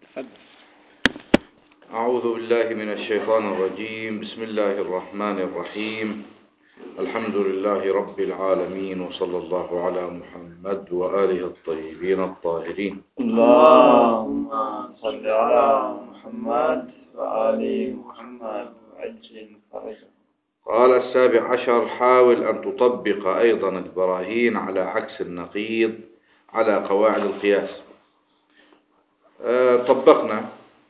أعوذ بالله من الشيطان الرجيم. بسم الله الرحمن الرحيم. الحمد لله رب العالمين، وصلى الله على محمد وآله الطيبين الطاهرين. اللهم صل على محمد وآل محمد وعجل فرجه. قال 17: حاول أن تطبق أيضا البراهين على عكس النقيض على قواعد القياس. طبقنا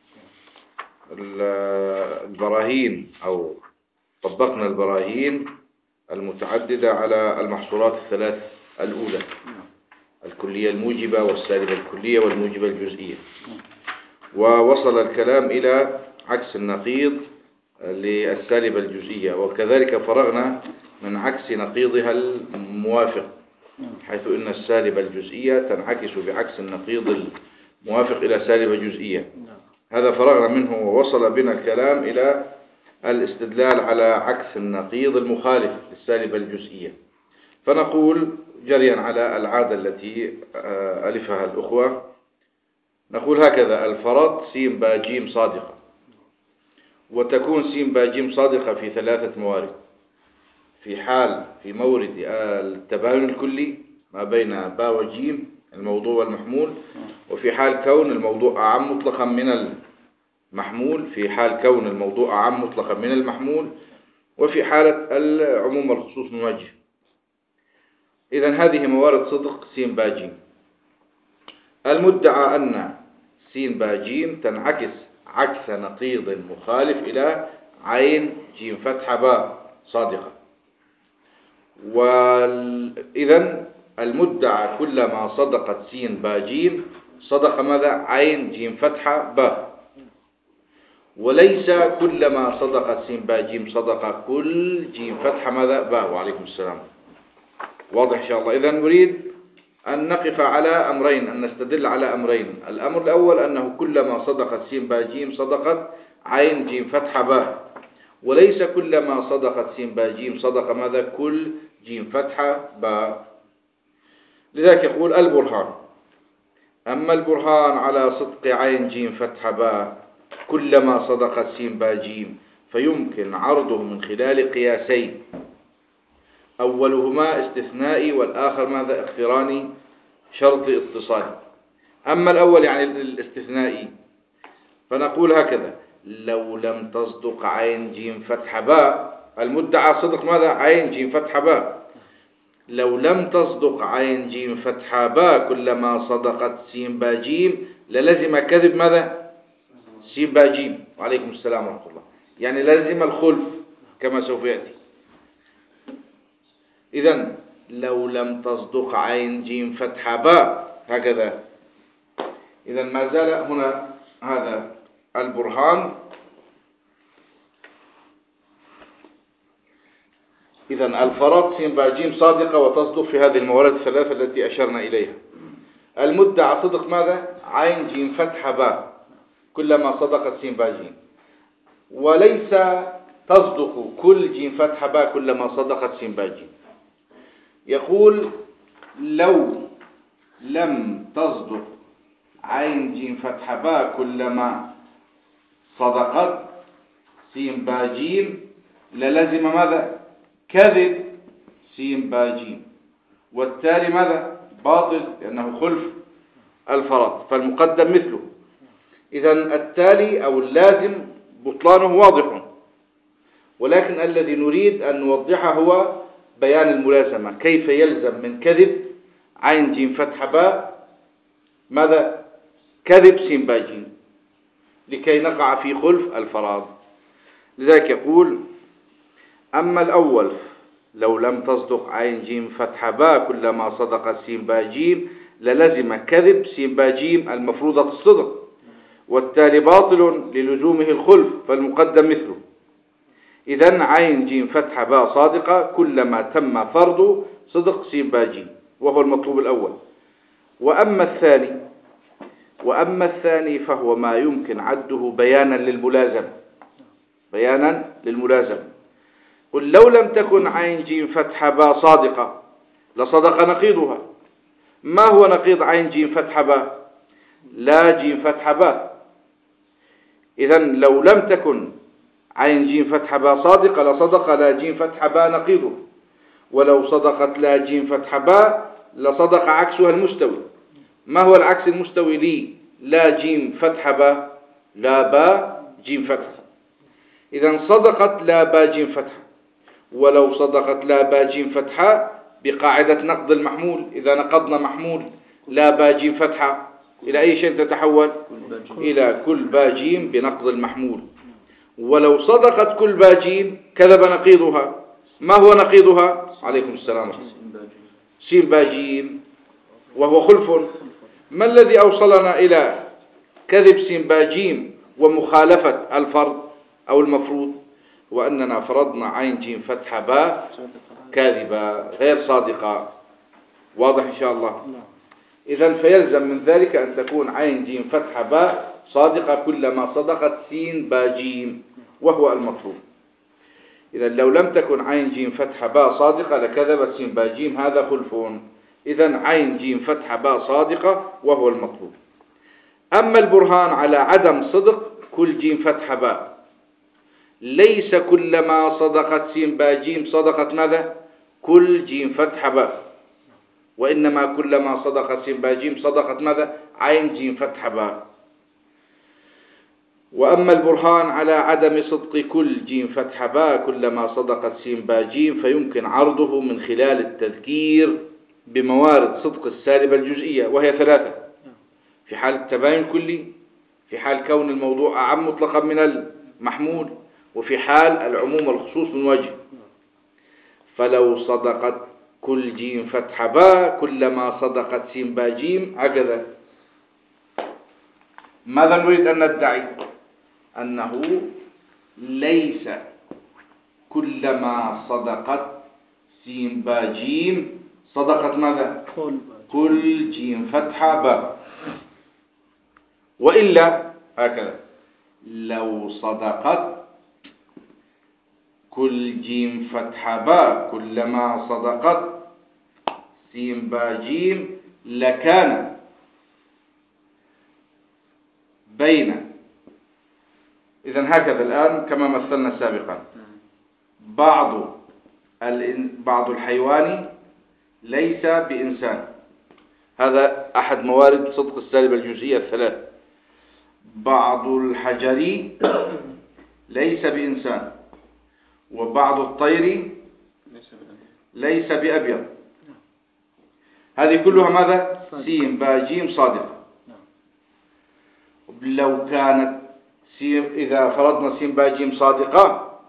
البراهين أو طبقنا البراهين المتعددة على المحصورات الثلاث الأولى: الكلية الموجبة، والسالبة الكلية، والموجبة الجزئية. ووصل الكلام إلى عكس النقيض للسالبة الجزئية، وكذلك فرغنا من عكس نقيضها الموافق، حيث إن السالبة الجزئية تنعكس بعكس النقيض الموافق إلى سالبة جزئية. هذا فرغنا منه، ووصل بنا الكلام إلى الاستدلال على عكس النقيض المخالف للسالبة الجزئية. فنقول جريا على العادة التي ألفها الأخوة، نقول هكذا: الفرض س با ج صادقة، وتكون س با ج صادقة في ثلاثة موارد: في مورد التباين الكلي ما بين با وجيم الموضوع والمحمول، وفي حال كون الموضوع أعم مطلقا من المحمول، في حال كون الموضوع أعم مطلقا من المحمول، وفي حالة العموم والخصوص موجه. إذن هذه موارد صدق س با ج. المدعى أن س با ج تنعكس عكس نقيض مخالف إلى عين ج فتحة باء صادقة. وإذن المدعى كلما صدقت س با ج صدق ماذا؟ عين ج فتحة باء، وليس كلما صدقت س با ج صدق كل ج فتحة ماذا؟ باء. وعليكم السلام. واضح إن شاء الله. إذن نريد أن نقف على أمرين، أن نستدل على أمرين. الأمر الأول أنه كلما صدقت س با ج صدقت عين ج فتحة باء، وليس كلما صدقت س با ج صدق ماذا؟ كل ج فتحة باء. لذلك يقول البرهان: أما البرهان على صدق عين ج فتحة باء كلما صدقت س با ج فيمكن عرضه من خلال قياسين: أولهما استثنائي، والآخر ماذا؟ اقتراني شرط اتصالي. أما الأول يعني الاستثنائي، فنقول هكذا: لو لم تصدق عين ج فتحة باء، المدعى صدق ماذا؟ عين ج فتحة باء. لو لم تصدق عين ج فتحة باء كلما صدقت س با ج للزم كذب ماذا؟ س با ج. وعليكم السلام ورحمة الله. يعني لازم الخلف كما سوف يأتي. إذن لو لم تصدق عين ج فتحة باء هكذا. إذن ما زال هنا هذا البرهان. إذن الفرض س با ج صادقة وتصدق في هذه الموارد الثلاثة التي أشرنا إليها. المدعى صدق ماذا؟ عين ج فتحة باء كلما صدقت س با ج، وليس تصدق كل ج فتحة باء كلما صدقت س با ج. يقول: لو لم تصدق عين ج فتحة باء كلما صدقت س با ج للزم ماذا؟ كذب س با ج، والتالي ماذا؟ باطل، لأنه خلف الفرض فالمقدم مثله. إذن التالي أو اللازم بطلانه واضح، ولكن الذي نريد أن نوضحه هو بيان الملازمة. كيف يلزم من كذب عين ج فتحة باء ماذا؟ كذب س با ج، لكي نقع في خلف الفرض. لذلك يقول: أما الأول لو لم تصدق عين ج فتحة باء كلما صدقت س با ج للزم كذب س با ج المفروضة الصدق، والتالي باطل للزومه الخلف فالمقدم مثله. إذن عين ج فتحة باء صادقة كلما تم فرض صدق س با ج، وهو المطلوب الأول. وأما الثاني فهو ما يمكن عده بيانا للملازمة. قل: لو لم تكن عين ج فتحة باء صادقة لصدق نقيضها. ما هو نقيض عين ج فتحة باء؟ لا ج فتحة باء. إذن لو لم تكن عين جيم فتحة باء صادقة لصدق لا جيم فتحة باء نقيضه، ولو صدقت لا جيم فتحة باء لصدق عكسها المستوي. ما هو العكس المستوي لي لا جيم فتحة باء؟ لا باء جيم فتحة. إذن صدقت لا باء جيم فتحة. ولو صدقت لا باء جيم فتحة بقاعدة نقض المحمول، إذا نقضنا محمول لا باء جيم فتحة إلى أي شيء تتحول؟ إلى كل باء جيم بنقض المحمول. ولو صدقت كل باء جيم كذب نقيضها. ما هو نقيضها؟ عليكم السلام. سين باء جيم، وهو خلف. ما الذي أوصلنا إلى كذب سين باء جيم ومخالفة الفرض أو المفروض؟ وأننا فرضنا عين جيم فتحة باء كاذبة غير صادقة. واضح إن شاء الله؟ إذن فيلزم من ذلك أن تكون عين جيم فتحة باء صادقة كلما صدقت سين باء جيم، وهو المطلوب. إذن لو لم تكن عين جيم فتحة باء صادقة لكذبت سين باء جيم، هذا خلف. إذن عين جيم فتحة باء صادقة وهو المطلوب. أما البرهان على عدم صدق كل جيم فتحة باء، ليس كلما صدقت سين باء جيم صدقت ماذا؟ كل جيم فتحة باء، وإنما كلما صدقت سين باء جيم صدقت ماذا؟ عين جيم فتحة باء. وأما البرهان على عدم صدق كل جيم فتحة باء كلما صدقت سين باء جيم فيمكن عرضه من خلال التذكير بموارد صدق السالبة الجزئية، وهي ثلاثة: في حال التباين الكلي، في حال كون الموضوع أعم مطلقا من المحمول، وفي حال العموم والخصوص من وجه. فلو صدقت كل جيم فتحة باء كلما صدقت سين باء جيم هكذا. ماذا نريد أن ندعي؟ أنه ليس كلما صدقت سين باء جيم صدقت ماذا؟ كل جيم فتحة باء. وإلا هكذا: لو صدقت كل جيم فتحة باء كلما صدقت سين باء جيم لكان بين. إذن هكذا الآن كما مثلنا سابقا: بعض الحيوان ليس بإنسان، هذا أحد موارد صدق السالبة الجزئية الثلاث. بعض الحجر ليس بإنسان، وبعض الطير ليس بأبيض. هذه كلها ماذا؟ سين باء جيم صادقة. لو كانت إذا فرضنا سين باء جيم صادقة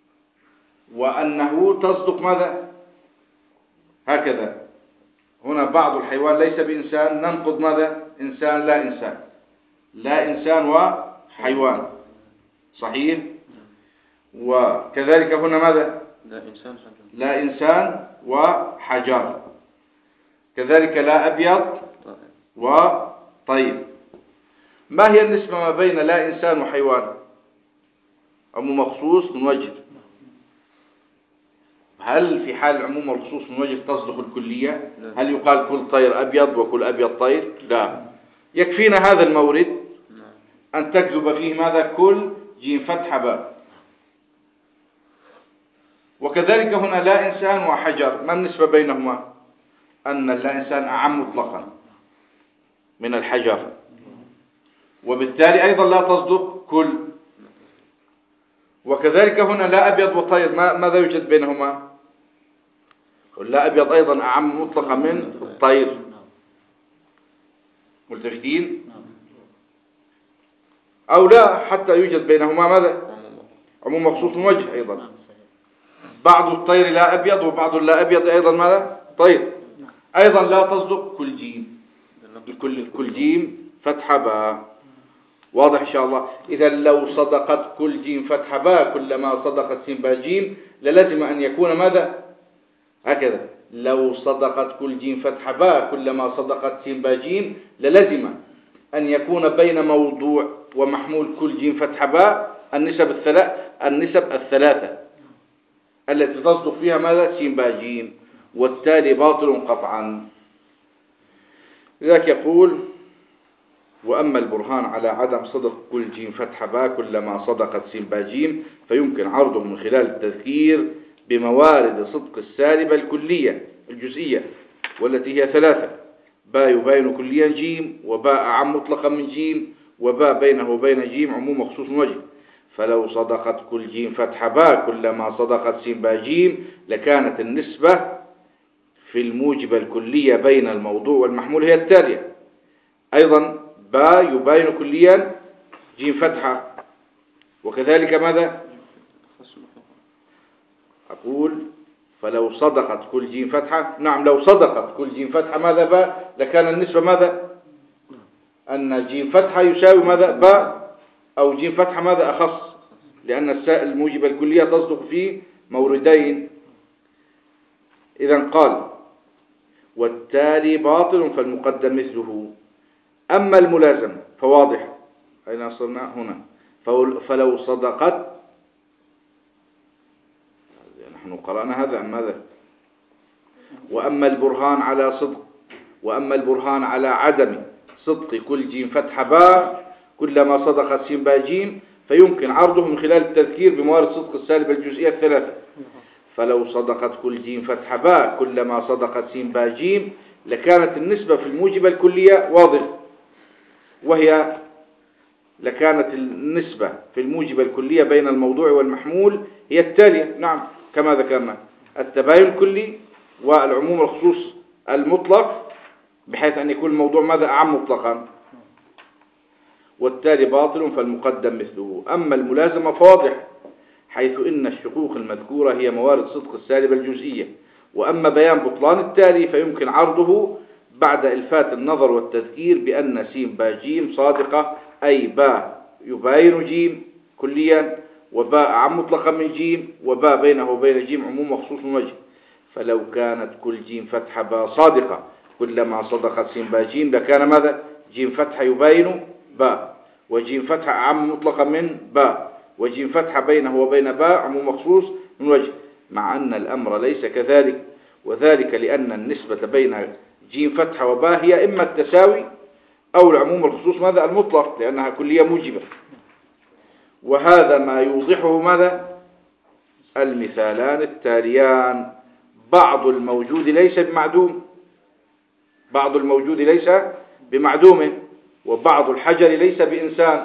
وأنه تصدق ماذا؟ هكذا. هنا بعض الحيوان ليس بإنسان، ننقض ماذا؟ إنسان لا إنسان، لا إنسان وحيوان، صحيح؟ وكذلك هنا ماذا؟ لا إنسان وحجر. كذلك لا أبيض وطيب. ما هي النسبة ما بين لا إنسان وحيوان؟ عموم مخصوص من وجه. هل في حال العموم والخصوص من وجه تصدق الكلية؟ هل يقال كل طير أبيض وكل أبيض طير؟ لا. يكفينا هذا المورد أن تكذب فيه ماذا؟ كل جيم فتحة باء. وكذلك هنا لا إنسان وحجر، ما النسبة بينهما؟ أن اللا إنسان أعم مطلقا من الحجر، وبالتالي أيضا لا تصدق كل. وكذلك هنا لا أبيض وطير، ماذا يوجد بينهما؟ واللا أبيض أيضا أعم مطلقا من الطير. ملتفتين؟ أو لا، حتى يوجد بينهما ماذا؟ عموم مخصوص من وجه أيضا. بعض الطير لا أبيض وبعض لا أبيض أيضا ماذا؟ طير. أيضا لا تصدق كل جيم، كل جيم فتحة باء. واضح إن شاء الله؟ إذا لو صدقت كل جيم فتحة باء كلما صدقت سين باء جيم للازم أن يكون ماذا؟ هكذا: لو صدقت كل جيم فتحة باء كلما صدقت سين باء جيم للازم أن يكون بين موضوع ومحمول كل جيم فتحة باء النسب الثلاثة التي تصدق فيها ماذا؟ سين باء جيم، والتالي باطل قطعا. لذلك يقول: وأما البرهان على عدم صدق كل جيم فتح باء كلما صدقت سين باء جيم فيمكن عرضه من خلال التذكير بموارد صدق السالبة الكلية الجزئية والتي هي 3: باء يباين كليا جيم، وباء أعم مطلقا من جيم، وباء بينه وبين جيم عموم مخصوص وجه. فلو صدقت كل جيم فتح باء كلما صدقت سين باء جيم لكانت النسبة في الموجبة الكلية بين الموضوع والمحمول هي التالية: أيضا باء يباين كليا جيم فتحة، وكذلك ماذا؟ أقول فلو صدقت كل جيم فتحة، نعم لو صدقت كل جيم فتحة ماذا باء لكان النسبة ماذا؟ أن جيم فتحة يساوي ماذا؟ باء، أو جيم فتحة ماذا أخص، لأن الموجبة الكلية تصدق في موردين. إذن قال والتالي باطل فالمقدم مثله. أما الملازم فواضح، أين صرنا هنا؟ فلو صدقت، نحن قرأنا هذا أم ماذا؟ وأما البرهان على صدق، وأما البرهان على عدم صدق كل جيم فتح باء كلما صدقت سين باء جيم فيمكن عرضه من خلال التذكير بموارد صدق السالبة الجزئية 3: فلو صدقت كل جيم فتح باء كلما صدقت سين باء جيم لكانت النسبة في الموجبة الكلية واضح، وهي لكانت النسبة في الموجبة الكلية بين الموضوع والمحمول هي التالية، نعم كما ذكرنا: التباين الكلي والعموم الخصوص المطلق، بحيث أن يكون الموضوع ماذا؟ أعم مطلقا. والتالي باطل فالمقدم مثله. أما الملازمة فواضح، حيث إن الشقوق المذكورة هي موارد صدق السالبة الجزئية. وأما بيان بطلان التالي فيمكن عرضه بعد إلفات النظر والتذكير بأن سين باء جيم صادقة، أي باء يباين جيم كليا، وباء أعم مطلقا من جيم، وباء بينه وبين جيم عموم مخصوص وجه. فلو كانت كل جيم فتح باء صادقة كلما صدقت سين باء جيم لكان ماذا؟ جيم فتح يباين باء، وجيم فتح أعم مطلقا من باء، وجيم فتح بينه وبين باء عموم مخصوص من وجه، مع أن الأمر ليس كذلك، وذلك لأن النسبة بين جيم فتح وباء هي إما التساوي أو العموم الخصوص ماذا؟ المطلق، لأنها كلية موجبة. وهذا ما يوضحه ماذا؟ المثالان التاليان: بعض الموجود ليس بمعدوم، بعض الموجود ليس بمعدوم، وبعض الحجر ليس بإنسان،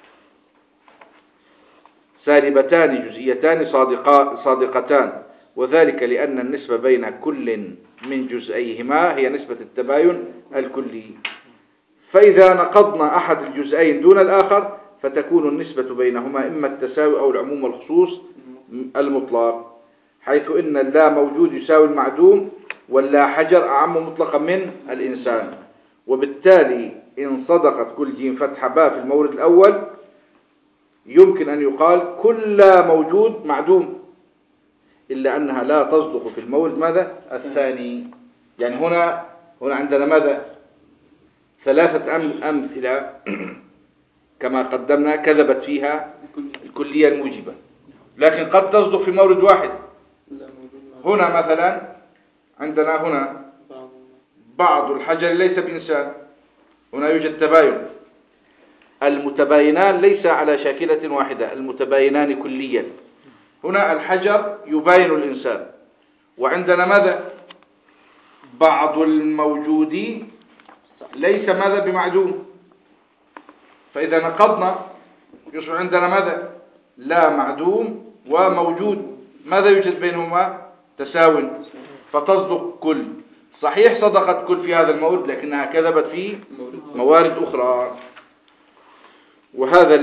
سالبتان جزئيتان صادقتان، وذلك لأن النسبة بين كل من جزئيهما هي نسبة التباين الكلي. فإذا نقضنا أحد الجزئين دون الآخر فتكون النسبة بينهما إما التساوي أو العموم الخصوص المطلق، حيث إن اللا موجود يساوي المعدوم، واللا حجر أعم مطلقا من الإنسان. وبالتالي إن صدقت كل جيم فتح باء في المورد الأول يمكن أن يقال كل موجود معدوم، إلا أنها لا تصدق في المورد ماذا؟ الثاني. يعني هنا عندنا ماذا؟ 3 أمثلة كما قدمنا كذبت فيها الكلية الموجبة، لكن قد تصدق في مورد واحد. هنا مثلا عندنا هنا بعض الحجر ليس بإنسان، هنا يوجد تباين، المتباينان ليس على شاكلة واحدة، المتباينان كليا. هنا الحجر يباين الإنسان، وعندنا ماذا؟ بعض الموجود ليس ماذا؟ بمعدوم. فإذا نقضنا يصبح عندنا ماذا؟ لا معدوم وموجود، ماذا يوجد بينهما؟ تساوي، فتصدق كل. صحيح صدقت كل في هذا المورد، لكنها كذبت في موارد أخرى. وهذا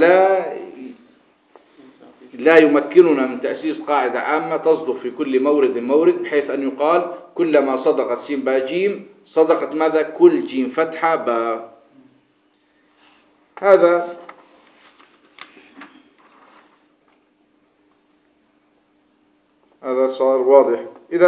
لا يمكننا من تأسيس قاعدة عامة تصدق في كل مورد بحيث أن يقال كلما صدقت سين باء جيم صدقت ماذا؟ كل جيم فتحة باء. هذا صار واضح.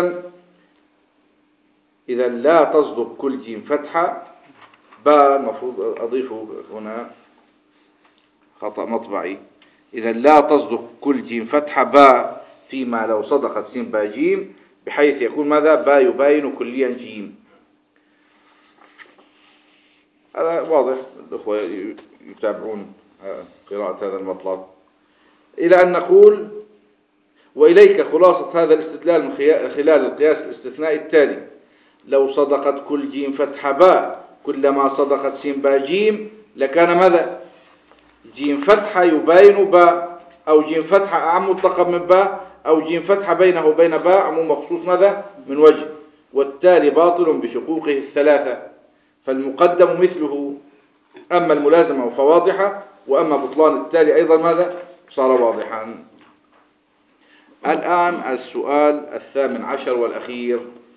إذا لا تصدق كل جيم فتحة باء، المفروض أضيفه هنا خطأ مطبعي. إذا لا تصدق كل جيم فتحة باء فيما لو صدقت سين باء جيم، بحيث يكون ماذا؟ باء يباين كليا جيم. هذا واضح، الأخوة يتابعون قراءة هذا المطلب. إلى أن نقول: وإليك خلاصة هذا الاستدلال من خلال القياس الاستثنائي التالي: لو صدقت كل جيم فتح باء كلما صدقت سين باء جيم لكان ماذا؟ جيم فتحة يباين باء، أو جيم فتحة أعم مطلقا من باء، أو جيم فتحة بينه وبين باء عموم مخصوص ماذا؟ من وجه، والتالي باطل بشقوقه الثلاثة، فالمقدم مثله، أما الملازمة فواضحة، وأما بطلان التالي أيضا ماذا؟ صار واضحا. الآن السؤال 18 والأخير: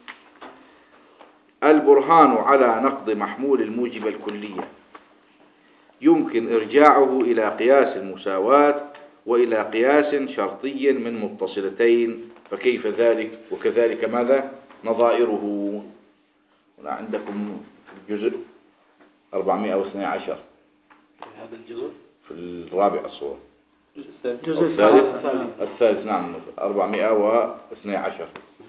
البرهان على نقض محمول الموجب الكلية يمكن إرجاعه إلى قياس المساواة وإلى قياس شرطي من متصلتين، فكيف ذلك؟ وكذلك ماذا؟ نظائره. هنا عندكم الجزء 412 هذا الجزء في الرابع الصور، الجزء الثالث نعم 412.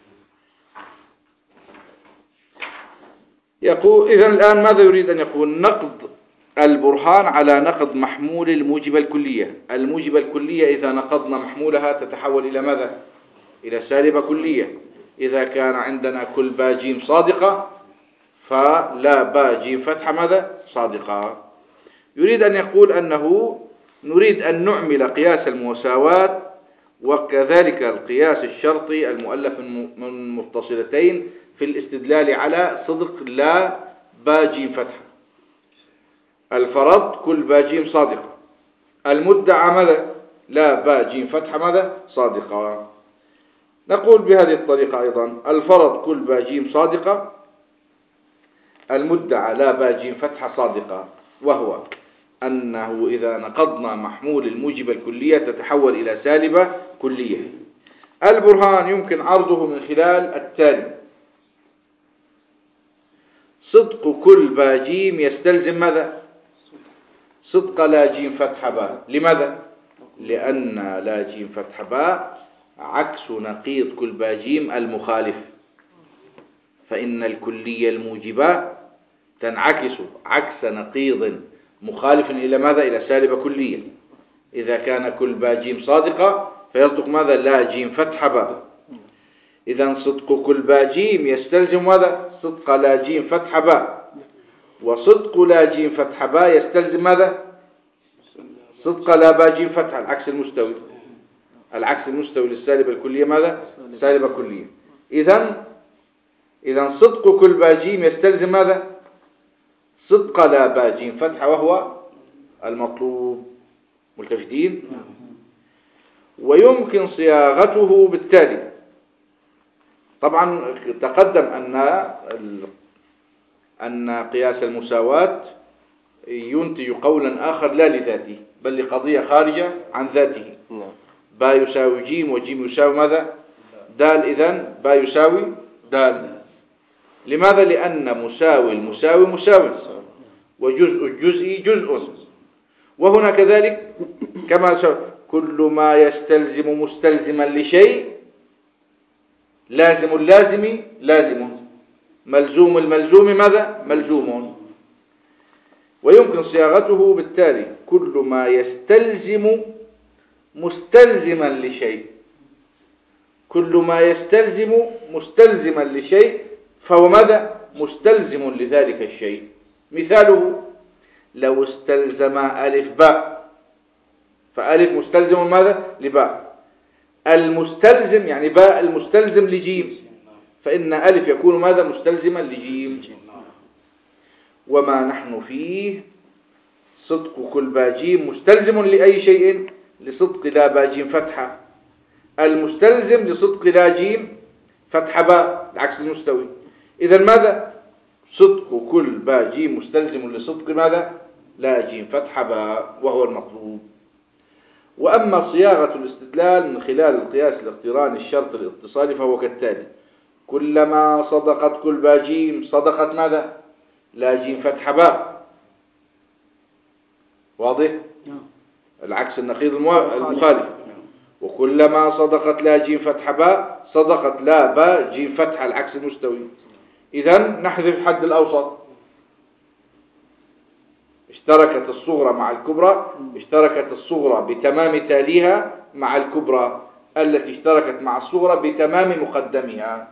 يقول إذن الآن ماذا يريد أن يقول؟ نقض البرهان على نقض محمول الموجب الكلية. الموجب الكلية إذا نقضنا محمولها تتحول إلى ماذا؟ إلى سالبة كلية. إذا كان عندنا كل باء جيم صادقة فلا باء جيم فتحة ماذا؟ صادقة. يريد أن يقول أنه نريد أن نعمل قياس المساواة وكذلك القياس الشرطي المؤلف من متصلتين في الاستدلال على صدق لا باء جيم فتحة. الفرض كل باء جيم صادقة، المدعى ماذا؟ لا باء جيم فتحة ماذا؟ صادقة. نقول بهذه الطريقة أيضا: الفرض كل باء جيم صادقة، المدعى لا باء جيم فتحة صادقة، وهو أنه إذا نقضنا محمول الموجب الكلية تتحول إلى سالبة كلية. البرهان يمكن عرضه من خلال التالي: صدق كل باء جيم يستلزم ماذا؟ صدق لا جيم فتح باء. لماذا؟ لأن لا جيم فتح باء عكس نقيض كل باء جيم المخالف، فإن الكلية الموجبة تنعكس عكس نقيض مخالف إلى ماذا؟ إلى سالبة كلية. إذا كان كل باء جيم صادقة فيصدق ماذا؟ لا جيم فتح باء. إذا صدق كل باء جيم يستلزم ماذا؟ صدق لا جيم فتح باء، وصدق لا جيم فتح باء يستلزم ماذا؟ صدق لا باء جيم فتح، العكس المستوي. العكس المستوي للسالبة الكلية ماذا؟ سالبة كلية. إذا صدق كل باء جيم يستلزم ماذا؟ صدق لا باء جيم فتح، وهو المطلوب. ملتفتين؟ ويمكن صياغته بالتالي. طبعا تقدم أن قياس المساواة ينتج قولا آخر لا لذاته بل لقضية خارجة عن ذاته. باء يساوي جيم وجيم يساوي ماذا؟ دال. إذن باء يساوي دال. لماذا؟ لأن مساوي المساوي مساوي، وجزء الجزء جزء. وهنا كذلك كما كل ما يستلزم مستلزما لشيء لازم اللازم لازم، ملزوم الملزوم ماذا؟ ملزوم. ويمكن صياغته بالتالي: كل ما يستلزم مستلزما لشيء. كل ما يستلزم مستلزما لشيء فهو ماذا؟ مستلزم لذلك الشيء. مثاله: لو استلزم ألف باء، فألف مستلزم ماذا؟ لباء. المستلزم يعني باء المستلزم لجيم، فإن ألف يكون ماذا؟ مستلزما لجيم. وما نحن فيه صدق كل باء جيم مستلزم لأي شيء؟ لصدق لا باء جيم فتحة. المستلزم لصدق لا جيم فتح باء، العكس المستوي. إذا ماذا؟ صدق كل باء جيم مستلزم لصدق ماذا؟ لا جيم فتح باء، وهو المطلوب. وأما صياغة الاستدلال من خلال القياس الاقتراني الشرط الاتصالي فهو كالتالي: كلما صدقت كل باء جيم صدقت ماذا؟ لا جيم فتح باء. واضح؟ العكس النقيض المخالف. وكلما صدقت لا جيم فتح باء صدقت لا باء جيم فتح، العكس المستوي. إذن نحذف حد الأوسط. اشتركت الصغرى مع الكبرى، اشتركت الصغرى بتمام تاليها مع الكبرى التي اشتركت مع الصغرى بتمام مقدمها.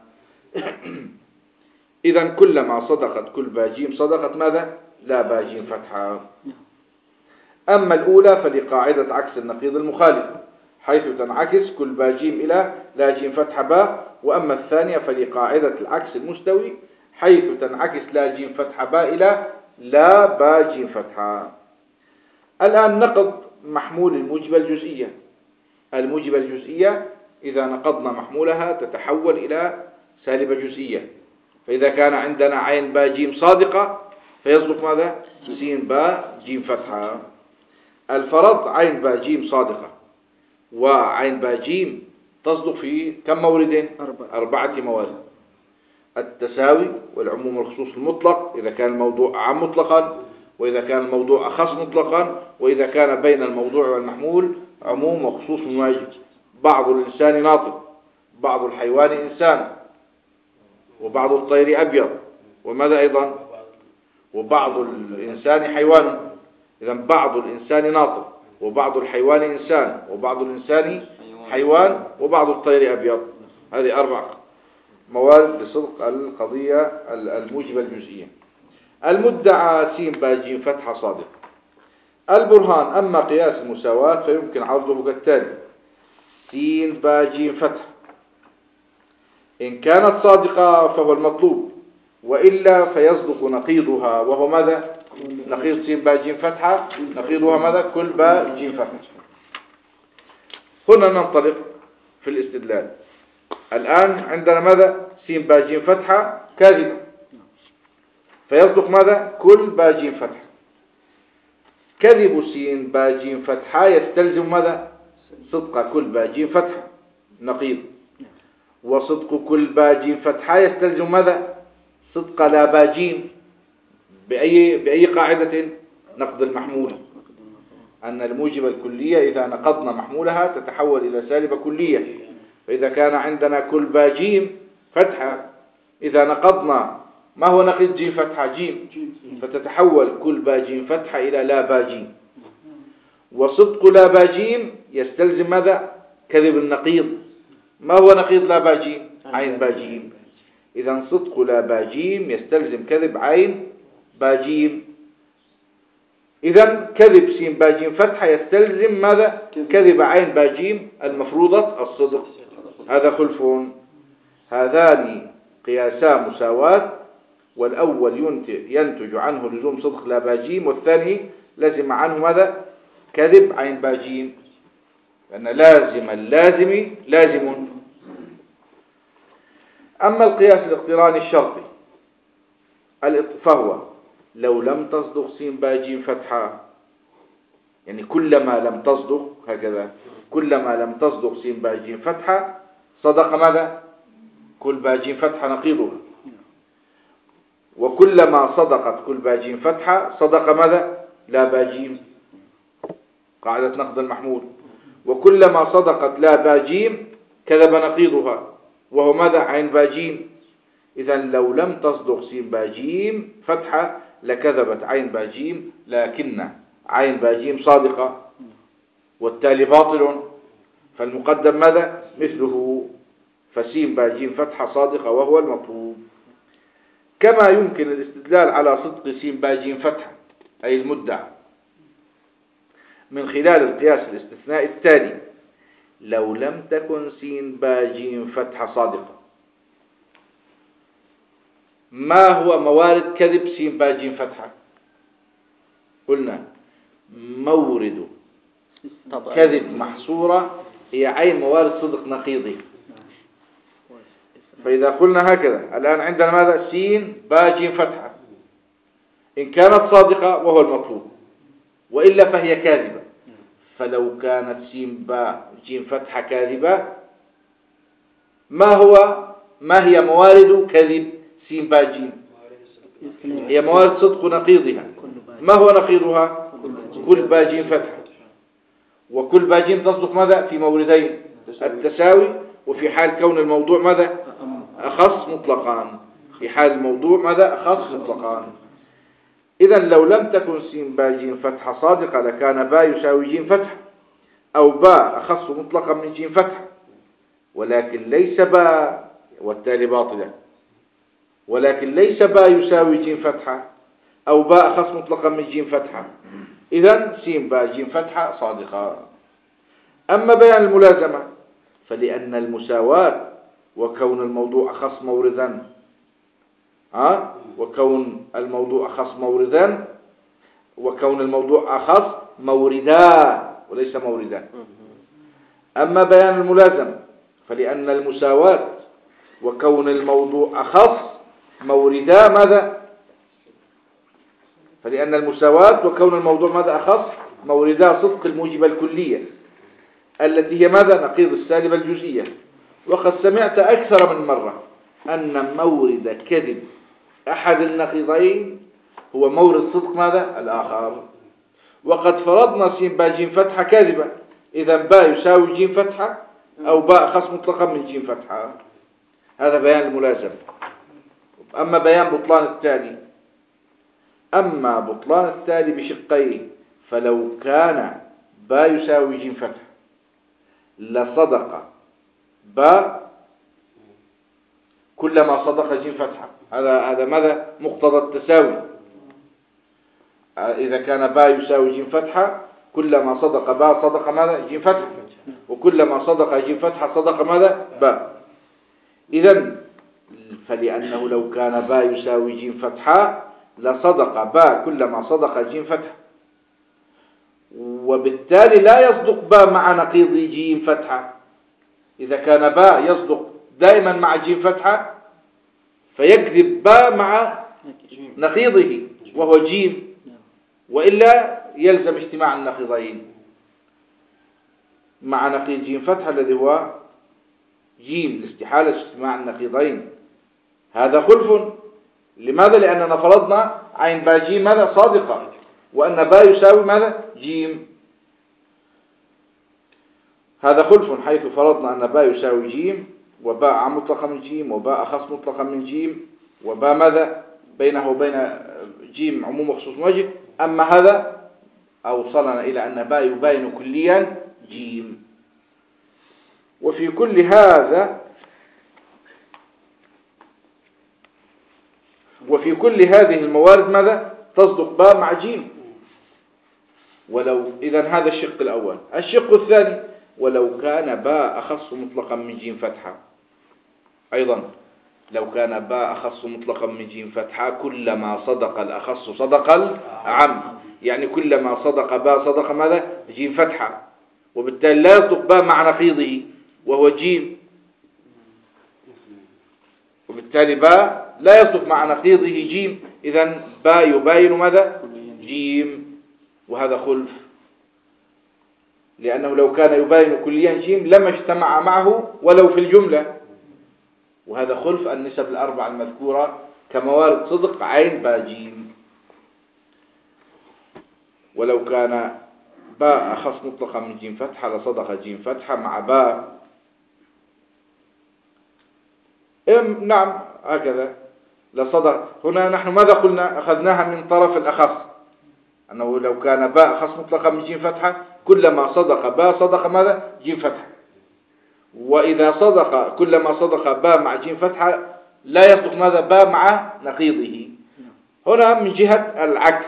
إذا كلما صدقت كل باجيم صدقت ماذا؟ لا باجيم فتحة. أما الأولى فلقاعدة عكس النقيض المخالف، حيث تنعكس كل باجيم إلى لا جيم فتحة باء. وأما الثانية فلقاعدة العكس المستوي، حيث تنعكس لا جيم فتحة باء إلى لا با جيم فتحة. الآن نقض محمول الموجبة الجزئية. الموجبة الجزئية إذا نقضنا محمولها تتحول إلى سالبة جزئية. فإذا كان عندنا عين با جيم صادقة فيصدق ماذا؟ سين با جيم فتحة. الفرض عين با جيم صادقة وعين با جيم تصدق في كم مورد؟ 4 موارد: التساوي والعموم والخصوص المطلق إذا كان الموضوع عام مطلقا، وإذا كان الموضوع أخص مطلقا، وإذا كان بين الموضوع والمحمول عموم وخصوص مواجه. بعض الإنسان ناطق، بعض الحيوان إنسان، وبعض الطير أبيض، وماذا أيضا؟ وبعض الإنسان حيوان. إذا بعض الإنسان ناطق، وبعض الحيوان إنسان، وبعض الإنسان حيوان، وبعض الطير أبيض. هذه 4 موارد لصدق القضية الموجبة الجزئية. المدعى سين با جيم فتحة صادق. البرهان: أما قياس المساواة فيمكن عرضه كالتالي: سين با جيم فتحة إن كانت صادقة فهو المطلوب، وإلا فيصدق نقيضها وهو ماذا؟ نقيض سين با جيم فتحة، نقيضها ماذا؟ كل با جيم فتحة. هنا ننطلق في الاستدلال. الآن عندنا ماذا؟ سين با جيم فتحة كاذبة، فيصدق ماذا؟ كل با جيم فتحة. كذب سين با جيم فتحة يستلزم ماذا؟ صدق كل با جيم فتحة نقيض. وصدق كل با جيم فتحة يستلزم ماذا؟ صدق لا با جيم. بأي قاعدة؟ نقض المحمول. أن الموجبة الكلية إذا نقضنا محمولها تتحول إلى سالبة كلية. فإذا كان عندنا كل با جيم فتحة، إذا نقضنا ما هو نقيض جيم فتحة؟ جيم، فتتحول كل با جيم فتحة إلى لا با جيم. وصدق لا با جيم يستلزم ماذا؟ كذب النقيض. ما هو نقيض لا با جيم؟ عين با جيم. إذا صدق لا با جيم يستلزم كذب عين با جيم. إذا كذب سين با جيم فتحة يستلزم ماذا؟ كذب عين با جيم المفروضة الصدق. هذا خلف. هذان قياسا مساواة، والأول ينتج عنه لزوم صدق لا با جيم، والثاني لزم عنه ماذا؟ كذب عين با جيم، لأن لازم اللازم لازم. أما القياس الاقتراني الشرطي فهو لو لم تصدق سين با جيم فتحة، يعني كلما لم تصدق، هكذا كلما لم تصدق سين با جيم فتحة صدق ماذا؟ كل با جيم فتحة نقيضها. وكلما صدقت كل با جيم فتحة صدق ماذا؟ لا با جيم، قاعدة نقض المحمول. وكلما صدقت لا با جيم كذب نقيضها وهو ماذا؟ عين با جيم. إذا لو لم تصدق سين با جيم فتحة لكذبت عين با جيم، لكن عين با جيم صادقة والتالي باطل، فالمقدم ماذا؟ مثله. فسين با جيم فتحة صادقة وهو المطلوب. كما يمكن الاستدلال على صدق سين با جيم فتحة أي المدعى من خلال القياس الاستثناء التالي: لو لم تكن سين با جيم فتحة صادقة. ما هو موارد كذب سين با جيم فتحة؟ قلنا مورد كذب محصورة هي عين موارد صدق نقيضي. فإذا قلنا هكذا الآن عندنا ماذا؟ سين با جيم فتحة إن كانت صادقة وهو المطلوب، وإلا فهي كاذبة. فلو كانت سين با جيم فتحة كاذبة ما هي موارد كذب سين با جيم؟ هي موارد صدق نقيضها. ما هو نقيضها؟ كل با جيم فتحة. وكل با جيم تصدق ماذا؟ في موردين: التساوي، وفي حال كون الموضوع ماذا؟ أخص مطلقا. في حال الموضوع ماذا؟ أخص مطلقا. إذا لو لم تكن سين باء جيم فتحة صادقة لكان باء يساوي جيم فتحة، أو باء أخص مطلقا من جيم فتحة، ولكن ليس باء، والتالي باطلة، ولكن ليس باء يساوي جيم فتحة أو باء أخص مطلقا من جيم فتحة. إذا سين باء جيم فتحة صادقة. أما بيان الملازمة فلأن المساواة وكون الموضوع أخص موردا وكون الموضوع أخص موردا وكون الموضوع أخص موردا وليس موردا. أما بيان الملازمة فلأن المساواة وكون الموضوع أخص موردا ماذا؟ فلأن المساواة وكون الموضوع ماذا أخص؟ موردا صدق الموجبة الكلية التي هي ماذا؟ نقيض السالبة الجزئية. وقد سمعت أكثر من مرة أن مورد كذب أحد النقيضين هو مورد صدق ماذا؟ الآخر. وقد فرضنا سين باء جيم فتحة كاذبة، إذا باء يساوي جيم فتحة أو باء خص مطلقا من جيم فتحة. هذا بيان الملازمة. أما بيان بطلان التالي، أما بطلان التالي بشقين، فلو كان باء يساوي جيم فتحة لصدق باء كلما صدق جيم فتحة. هذا ماذا؟ مقتضى التساوي. إذا كان باء يساوي جيم فتحة كلما صدق باء صدق ماذا؟ جيم فتحة، وكلما صدق جيم فتحة صدق ماذا؟ باء. إذن فلأنه لو كان باء يساوي جيم فتحة لصدق باء كلما صدق جيم فتحة، وبالتالي لا يصدق باء مع نقيض جيم فتحة. إذا كان باء يصدق دائما مع جيم فتحة فيكذب باء مع نقيضه وهو جيم، وإلا يلزم اجتماع النقيضين مع نقيض جيم فتحة الذي هو جيم لاستحالة اجتماع النقيضين. هذا خلف. لماذا؟ لأننا فرضنا عين باء جيم ماذا؟ صادقة، وأن باء يساوي ماذا؟ جيم. هذا خلف حيث فرضنا أن باء يساوي جيم، وباء عام مطلقا من جيم، وباء أخص مطلقا من جيم، وباء ماذا؟ بينه وبين جيم عموم وخصوص وجه. أما هذا أوصلنا إلى أن باء يباين كليا جيم. وفي كل هذه الموارد ماذا؟ تصدق باء مع جيم. ولو إذن هذا الشق الأول. الشق الثاني ولو كان باء أخص مطلقا من جيم فتحة، أيضا لو كان باء أخص مطلقا من جيم فتحة كلما صدق الأخص صدق الأعم، يعني كلما صدق باء صدق ماذا؟ جيم فتحة، وبالتالي لا يصدق باء مع نقيضه وهو جيم، وبالتالي باء لا يصدق مع نقيضه جيم. إذن باء يباين ماذا؟ جيم. وهذا خلف، لأنه لو كان يباين كليا جيم لما اجتمع معه ولو في الجملة. وهذا خلف النسب الأربعة المذكورة كموارد صدق عين باء جيم. ولو كان باء أخص مطلقا من جيم فتحة لصدق جيم فتحة مع باء. نعم هكذا لصدق. هنا نحن ماذا قلنا؟ أخذناها من طرف الأخص، أنه لو كان باء أخص مطلقا من جيم فتحة كلما صدق باء صدق ماذا؟ جيم فتحة. وإذا صدق كلما صدق باء مع جيم فتحة لا يصدق ماذا؟ باء مع نقيضه. هنا من جهة العكس،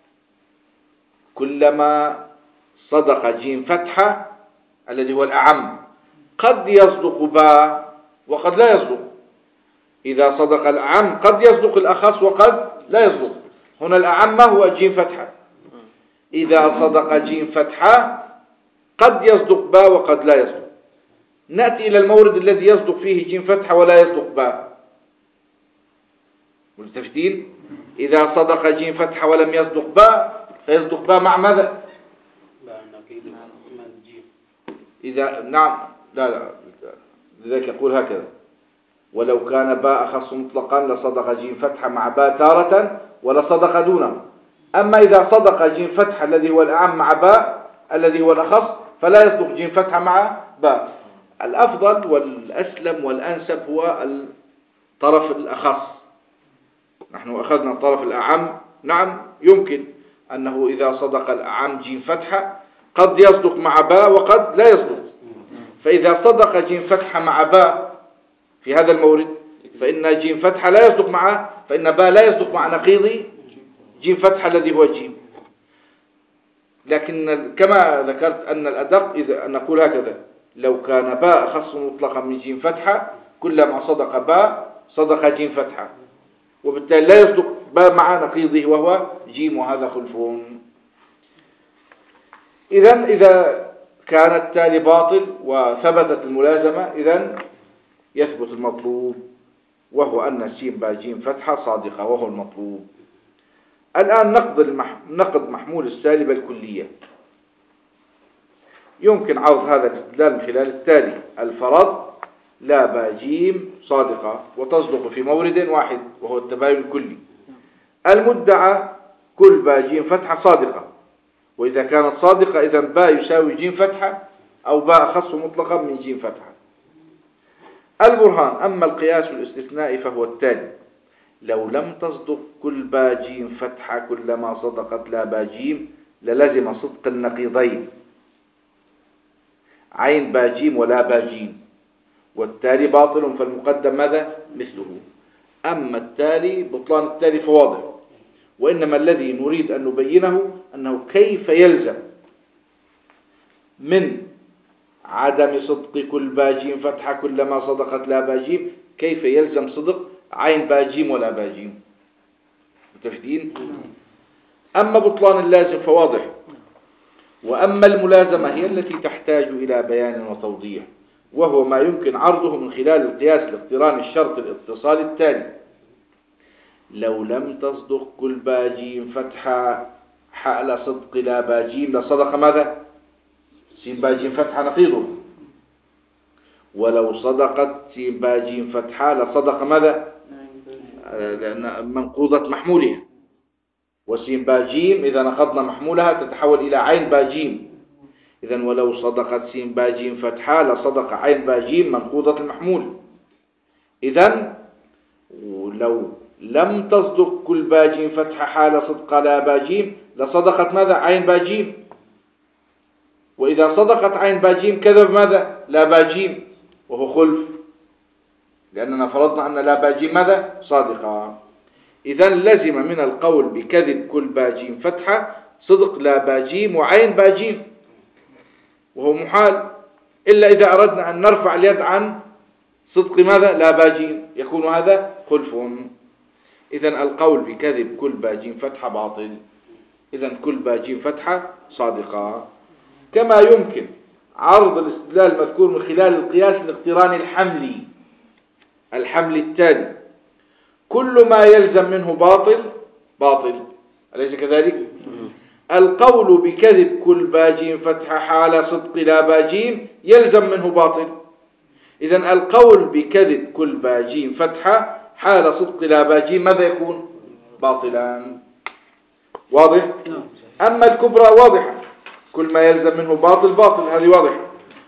كلما صدق جيم فتحة الذي هو الأعم قد يصدق باء وقد لا يصدق. إذا صدق الأعم قد يصدق الأخص وقد لا يصدق. هنا الأعم هو جيم فتحة. إذا صدق جيم فتحة قد يصدق باء وقد لا يصدق. نأتي إلى المورد الذي يصدق فيه جيم فتحة ولا يصدق باء. ملتفتين؟ إذا صدق جيم فتحة ولم يصدق باء فيصدق باء مع ماذا؟ إذا نعم لا لذلك يقول هكذا: ولو كان باء أخص مطلقا لصدق جيم فتحة مع باء تارة ولصدق دونه. أما إذا صدق جيم فتحة الذي هو الأعم مع باء الذي هو الأخص فلا يصدق جيم فتحة مع باء. الأفضل والأسلم والأنسب هو الطرف الأخص. نحن أخذنا الطرف الأعم نعم يمكن أنه إذا صدق الأعم جيم فتحة قد يصدق مع باء وقد لا يصدق. فإذا صدق جيم فتحة مع باء في هذا المورد فإن جيم فتحة لا يصدق معه، فإن باء لا يصدق مع نقيض جيم فتحة الذي هو جيم. لكن كما ذكرت أن الأدق إذا نقول هكذا: لو كان باء خص مطلقا من جيم فتحة كلما صدق باء صدق جيم فتحة، وبالتالي لا يصدق باء مع نقيضه وهو جيم، وهذا خلف. إذا كان التالي باطل وثبتت الملازمة إذن يثبت المطلوب، وهو أن السين باء جيم فتحة صادقة، وهو المطلوب. الآن نقد محمول السالبة الكلية. يمكن عرض هذا الاستدلال من خلال التالي: الفرض لا باء جيم صادقة وتصدق في مورد واحد وهو التباين الكلي. المدعى كل باء جيم فتحة صادقة، وإذا كانت صادقة إذن باء يساوي جيم فتحة أو باء خص مطلقا من جيم فتحة. البرهان: أما القياس الاستثنائي فهو التالي: لو لم تصدق كل باء جيم فتحة كلما صدقت لا باء جيم للزم صدق النقيضين عين باء جيم ولا باء جيم، والتالي باطل فالمقدم ماذا؟ مثله. أما التالي بطلان التالي فواضح، وإنما الذي نريد أن نبينه أنه كيف يلزم من عدم صدق كل باء جيم فتحة كلما صدقت لا باء جيم، كيف يلزم صدق عين باء جيم ولا باء جيم. متفقين؟ أما بطلان اللازم فواضح، وأما الملازمة هي التي تحتاج إلى بيان وتوضيح، وهو ما يمكن عرضه من خلال القياس لاقتران الشرط الاتصالي التالي: لو لم تصدق كل باء جيم فتحة حال صدق لا باء جيم لصدق ماذا؟ سين باء جيم فتحة نقيضه. ولو صدقت سين باء جيم فتحة لصدق ماذا؟ لأن منقوضة محمولها، وسين باء جيم إذا نقضنا محمولها تتحول إلى عين باء جيم. إذن ولو صدقت سين باء جيم فتحة لصدق عين باء جيم منقوضة المحمول. إذن ولو لم تصدق كل باء جيم فتحة حال صدق لا باء جيم لصدقت ماذا؟ عين باء جيم. وإذا صدقت عين باء جيم كذب ماذا؟ لا باء جيم، وهو خلف، لأننا فرضنا أن لا باء جيم ماذا؟ صادقة. إذن لزم من القول بكذب كل باء جيم فتحة صدق لا باء جيم وعين باء جيم، وهو محال إلا إذا أردنا أن نرفع اليد عن صدق ماذا؟ لا باء جيم، يكون هذا خلف. إذن القول بكذب كل باء جيم فتحة باطل، إذن كل باء جيم فتحة صادقة. كما يمكن عرض الاستدلال المذكور من خلال القياس الاقتراني الحمل التالي: كل ما يلزم منه باطل، أليس كذلك؟ القول بكذب كل باء جيم فتحة حال صدق لا باء جيم يلزم منه باطل. إذن القول بكذب كل باء جيم فتحة حال صدق لا باء جيم ماذا يكون؟ باطلا. واضح؟ أما الكبرى واضحة، كل ما يلزم منه باطل، هذه واضحة.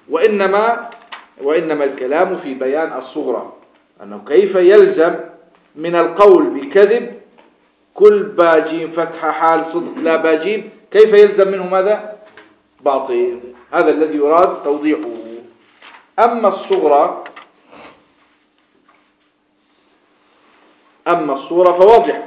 وإنما الكلام في بيان الصغرى، أنه كيف يلزم من القول بكذب كل باء جيم فتحة حال صدق لا باء جيم، كيف يلزم منه ماذا؟ باطل. هذا الذي يراد توضيحه. أما الصورة فواضح،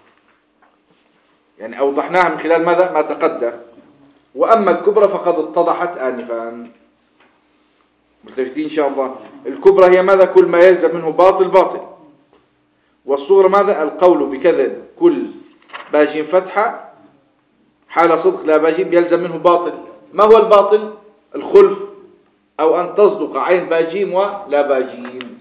يعني أوضحناها من خلال ماذا؟ ما تقدم. وأما الكبرى فقد اتضحت آنفا. متفقين إن شاء الله؟ الكبرى هي ماذا؟ كل ما يلزم منه باطل. والصورة ماذا؟ القول بكذب كل باء جيم فتحة حال صدق لا باء جيم يلزم منه باطل. ما هو الباطل؟ الخلف، أو أن تصدق عين باء جيم ولا باء جيم.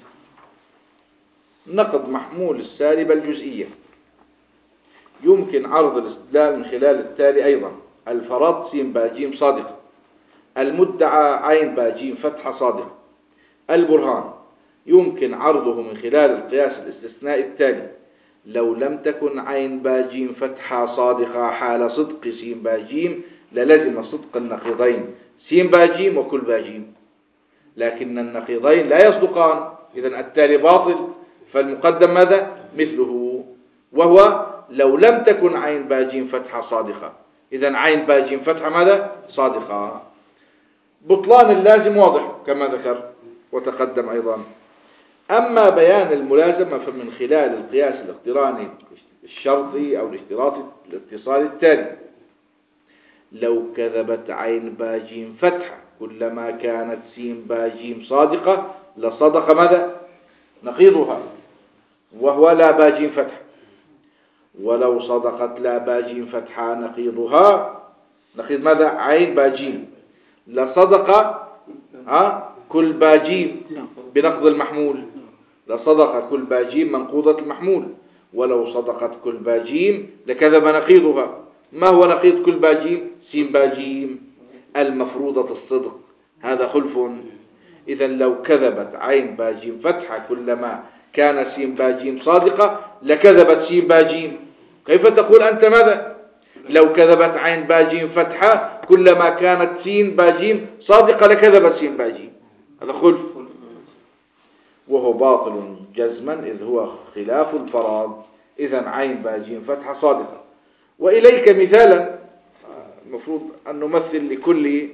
نقد محمول السالبة الجزئية. يمكن عرض الاستدلال من خلال التالي أيضا: الفرض سين باء جيم صادق، المدعى عين باء جيم فتحة صادق. البرهان: يمكن عرضه من خلال القياس الاستثنائي التالي: لو لم تكن عين باء جيم فتحة صادقة حال صدق سين باء جيم للزم صدق النقيضين سين باء جيم وكل باء جيم، لكن النقيضين لا يصدقان، إذن التالي باطل، فالمقدم ماذا؟ مثله، وهو لو لم تكن عين باء جيم فتحة صادقة. إذن عين باء جيم فتحة ماذا؟ صادقة. بطلان اللازم واضح كما ذكر وتقدم أيضا. أما بيان الملازمة فمن خلال القياس الاقتراني الشرطي أو الاشتراط الاتصال التالي: لو كذبت عين باء جيم فتحة كلما كانت سين باء جيم صادقة لصدق ماذا؟ نقيضها، وهو لا باء جيم فتحة. ولو صدقت لا باء جيم فتحة نقيضها، نقيض ماذا؟ عين باء جيم، لصدق كل باء جيم بنقض المحمول، لصدق كل باء جيم منقوضة المحمول. ولو صدقت كل باء جيم لكذب نقيضها. ما هو نقيض كل باء جيم؟ سين باء جيم المفروضة الصدق، هذا خلف. إذا لو كذبت عين باء جيم فتحة كلما كان سين باء جيم صادقة لكذبت سين باء جيم. كيف تقول أنت ماذا؟ لو كذبت عين باء جيم فتحة كلما كانت سين باء جيم صادقة لكذبت سين باء جيم، هذا خلف وهو باطل جزما إذ هو خلاف الفراد. إذا عين باء جيم فتحة صادقة. وإليك مثالا، المفروض أن نمثل لكل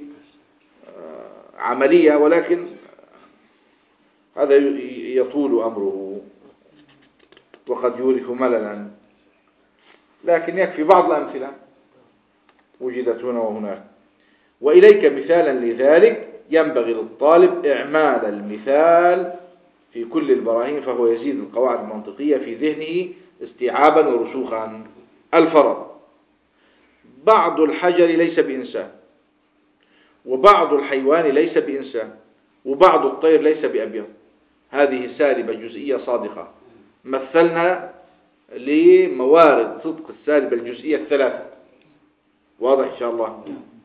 عملية ولكن هذا يطول أمره وقد يورث مللا، لكن يكفي بعض الأمثلة وجدت هنا وهناك. وإليك مثالا لذلك ينبغي للطالب إعمال المثال في كل البراهين فهو يزيد القواعد المنطقية في ذهنه استيعابا ورسوخا. الفرض: بعض الحجر ليس بإنسان، وبعض الحيوان ليس بإنسان، وبعض الطير ليس بأبيض. هذه سالبة جزئية صادقة. مثلنا لموارد صدق السالبة الجزئية الثلاثة، واضح إن شاء الله.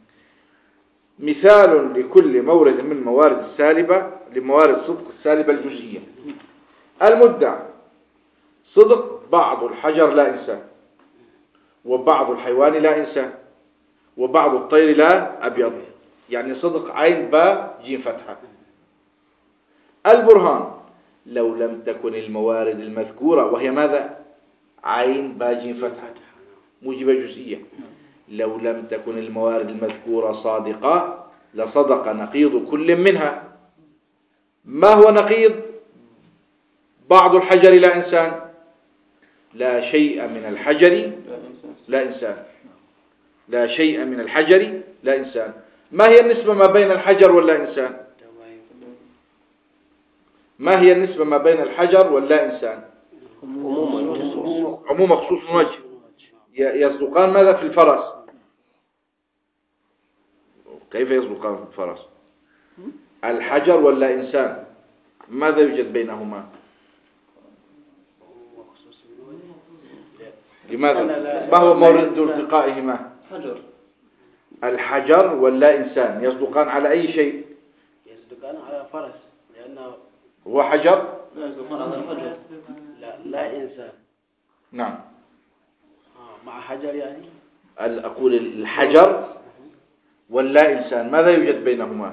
مثال لكل مورد من موارد السالبة لموارد صدق السالبة الجزئية: المدعى صدق بعض الحجر لا إنسان، وبعض الحيوان لا إنسان، وبعض الطير لا أبيض، يعني صدق عين باء جيم فتحة. البرهان: لو لم تكن الموارد المذكورة وهي ماذا؟ عين باء جيم فتحة موجبة جزئية. لو لم تكن الموارد المذكورة صادقة لصدق نقيض كل منها. ما هو نقيض بعض الحجر لا إنسان؟ لا شيء من الحجر لا إنسان، لا شيء من الحجر لا إنسان. ما هي النسبة ما بين الحجر واللا إنسان؟ ما هي النسبة ما بين الحجر واللا إنسان؟ عموم خصوص وجه. يصدقان ماذا في الفرس؟ كيف يصدقان في الفرس؟ الحجر واللا إنسان ماذا يوجد بينهما؟ لماذا؟ ما هو مورد التقائهما؟ الحجر واللا إنسان يصدقان على أي شيء؟ يصدقان على فرس لأنه هو حجر؟ لا إنسان. نعم. مع حجر يعني؟ أقول الحجر واللا إنسان ماذا يوجد بينهما؟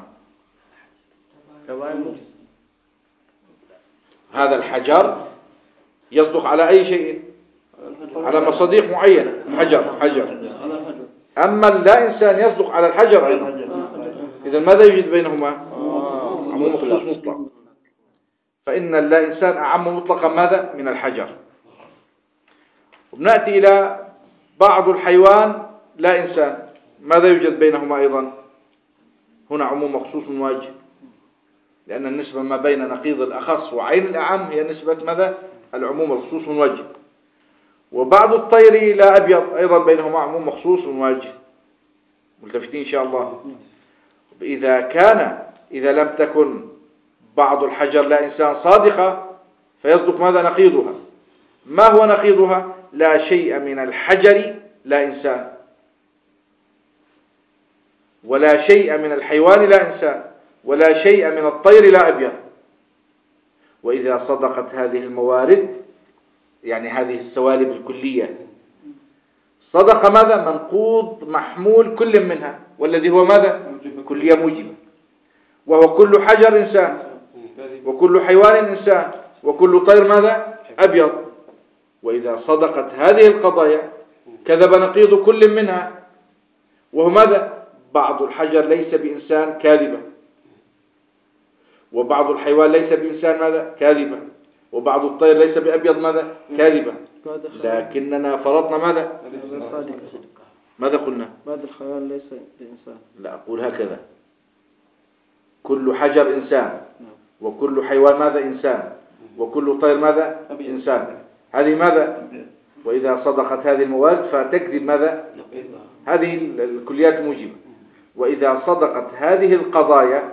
هذا الحجر يصدق على أي شيء؟ على مصادق معينة. حجر. أما اللا إنسان يصدق على الحجر أيضا. إذا ماذا يوجد بينهما؟ عموم خصوص مطلق. فإن اللا إنسان أعم مطلقا ماذا؟ من الحجر. وبنأتي إلى بعض الحيوان لا إنسان، ماذا يوجد بينهما أيضا؟ هنا عموم خصوص واجب، لأن النسبة ما بين نقيض الأخص وعين الأعم هي نسبة ماذا؟ العموم الخصوص واجب. وبعض الطير لا أبيض أيضا بينهما عموم خصوص واجب. ملتفتين إن شاء الله. إذا لم تكن بعض الحجر لا إنسان صادقة فيصدق ماذا؟ نقيضها. ما هو نقيضها؟ لا شيء من الحجر لا إنسان، ولا شيء من الحيوان لا إنسان، ولا شيء من الطير لا أبيض. وإذا صدقت هذه الموارد يعني هذه السوالب الكلية صدق ماذا؟ منقوض محمول كل منها، والذي هو ماذا؟ كلية موجبة، وهو كل حجر إنسان، وكل حيوان إنسان، وكل طير ماذا؟ أبيض. وإذا صدقت هذه القضايا كذب نقيض كل منها، وهو ماذا؟ بعض الحجر ليس بإنسان كاذبا، وبعض الحيوان ليس بإنسان ماذا؟ كاذبا، وبعض الطير ليس بأبيض ماذا؟ كاذبا. لكننا فرضنا ماذا؟ ماذا قلنا؟ بعد الخيال ليس بإنسان. لا، أقول هكذا: كل حجر إنسان، وكل حيوان ماذا؟ إنسان، وكل طير ماذا؟ إنسان. هذه ماذا؟ وإذا صدقت هذه المواد فتكذب ماذا؟ هذه الكليات موجبة. وإذا صدقت هذه القضايا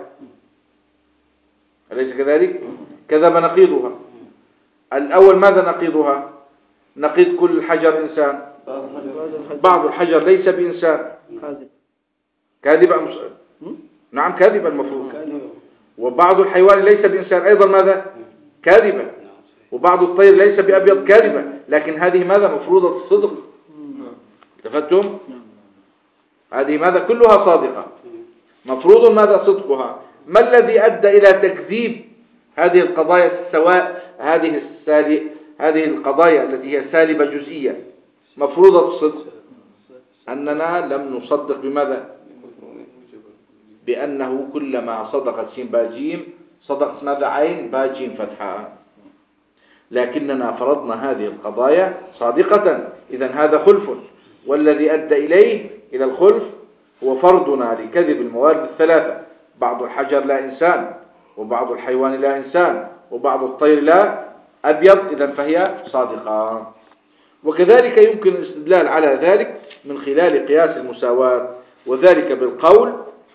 أليس كذلك؟ كذب نقيضها. الأول ماذا نقيضها؟ نقيض كل حجر إنسان، بعض الحجر ليس بإنسان، كاذب. نعم كاذب المفروض. وبعض الحيوان ليس بإنسان أيضا ماذا؟ كاذبا. وبعض الطير ليس بأبيض كاذبا. لكن هذه ماذا؟ مفروضة الصدق. تفتم؟ هذه ماذا؟ كلها صادقة، مفروض ماذا؟ صدقها. ما الذي أدى إلى تكذيب هذه القضايا سواء هذه القضايا التي هي سالبة جزئية مفروضة الصدق؟ أننا لم نصدق بماذا؟ بأنه كلما صدقت سين باجيم صدقت ماذا؟ عين باجيم فتحة. لكننا فرضنا هذه القضايا صادقة. إذن هذا خلف، والذي أدى إلى الخلف هو فرضنا لكذب الموارد الثلاثة: بعض الحجر لا إنسان، وبعض الحيوان لا إنسان، وبعض الطير لا أبيض. إذن فهي صادقة. وكذلك يمكن الاستدلال على ذلك من خلال قياس المساواة، وذلك بالقول: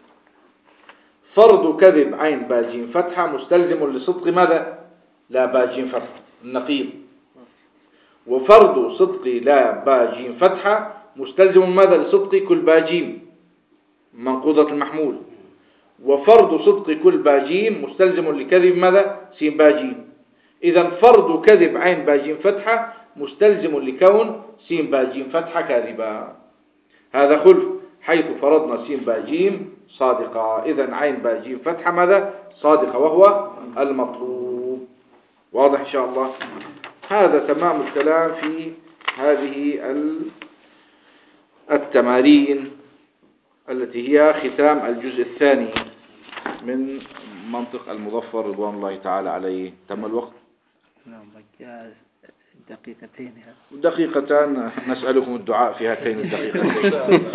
فرض كذب عين باجيم فتحة مستلزم لصدق ماذا؟ لا باجيم فتحة، النقيض. وفرض صدق لا باجيم فتحة مستلزم ماذا؟ لصدق كل باجيم منقوضة المحمول. وفرض صدق كل باجيم مستلزم لكذب ماذا؟ سين باجيم. إذا فرض كذب عين باجيم فتحة مستلزم لكون سين باجيم فتحة كاذبة. هذا خلف، حيث فرضنا سين باجيم صادقة. إذا عين باجيم فتحة ماذا؟ صادقة، وهو المطلوب. واضح إن شاء الله؟ هذا تمام الكلام في هذه التمارين التي هي ختام الجزء الثاني من منطق المظفر رضوان الله تعالى عليه. تم الوقت؟ نعم، بقي دقيقتين. دقيقتان. نسألكم الدعاء في هاتين الدقيقتين.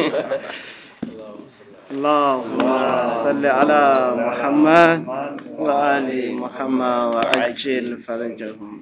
اللهم صل على محمد وآل محمد وعجل فرجهم.